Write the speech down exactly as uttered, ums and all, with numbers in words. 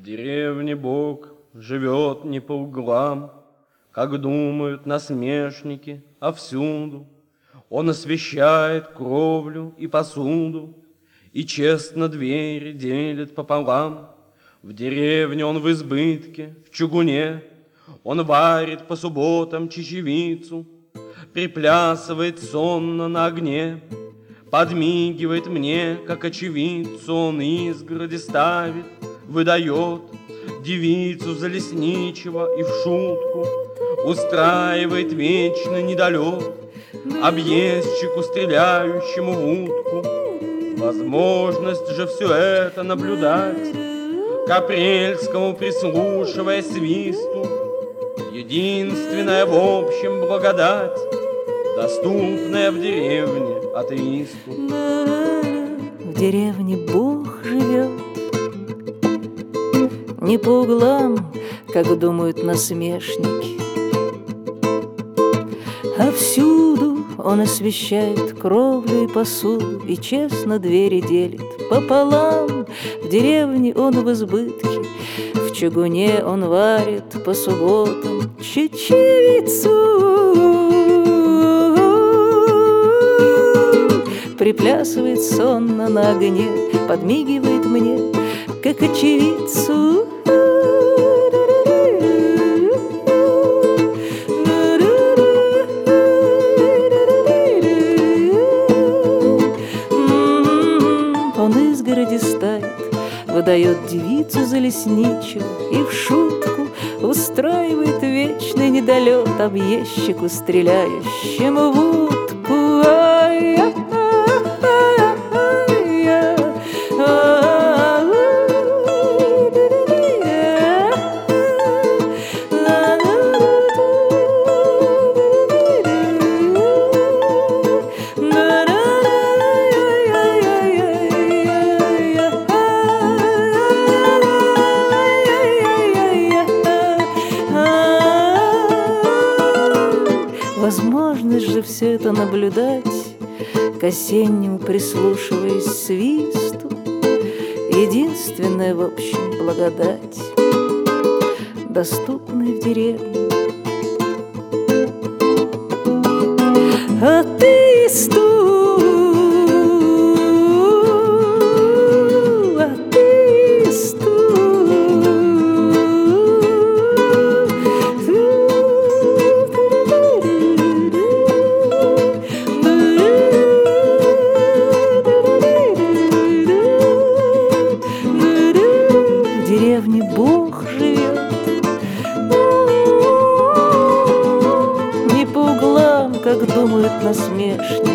деревне Бог живет не по углам, как думают насмешники, а всюду. Он освещает кровлю и посуду, и честно двери делит пополам. В деревне он в избытке, в чугуне, он варит по субботам чечевицу, приплясывает сонно на огне, подмигивает мне, как очевидцу. Он изгороди ставит, выдает девицу за лесничего и в шутку устраивает вечный недолет объездчику, стреляющему в утку. Возможность же все это наблюдать, к апрельскому прислушивая свисту, единственная в общем благодать, доступная в деревне атеисту. В деревне Бог живет не по углам, как думают насмешники, а всюду он освещает кровлю и посуду, и честно двери делит пополам. В деревне он в избытке, в чугуне он варит по субботам чечевицу, приплясывает сонно на огне, подмигивает мне, как очевидцу. Он изгороди ставит, выдает девицу за лесничего и в шутку устраивает вечный недолет объездчику, стреляющему в утку. Возможность же все это наблюдать, к осеннему прислушиваясь свисту, единственная в общем благодать, доступная в деревне атеисту. В деревне Бог живет не по углам, как думают насмешники,